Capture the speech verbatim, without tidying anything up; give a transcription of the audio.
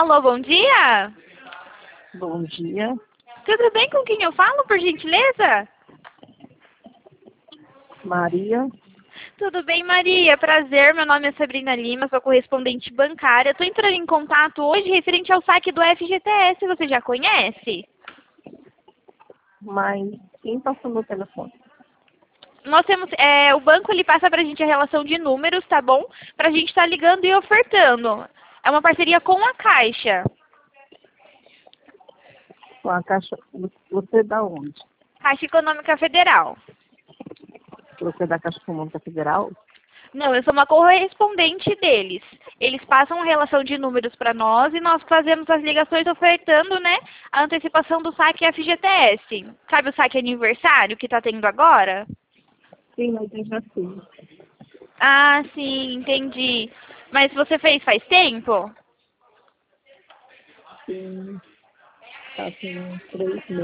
Alô, bom dia? Bom dia. Tudo bem, com quem eu falo, por gentileza? Maria. Tudo bem, Maria? Prazer, meu nome é Sabrina Lima, sou correspondente bancária. Estou entrando em contato hoje referente ao saque do F G T S, você já conhece? Mas quem passou meu telefone? Nós temos, é, o banco ele passa para a gente a relação de números, tá bom? Para a gente estar ligando e ofertando. É uma parceria com a Caixa. Com a Caixa. Você é da onde? Caixa Econômica Federal. Você é da Caixa Econômica Federal? Não, eu sou uma correspondente deles. Eles passam a relação de números para nós e nós fazemos as ligações ofertando, né, a antecipação do saque F G T S. Sabe o saque aniversário que está tendo agora? Sim, mas eu já sei. Ah, sim, entendi. Mas você fez faz tempo? Sim, tá com três meses.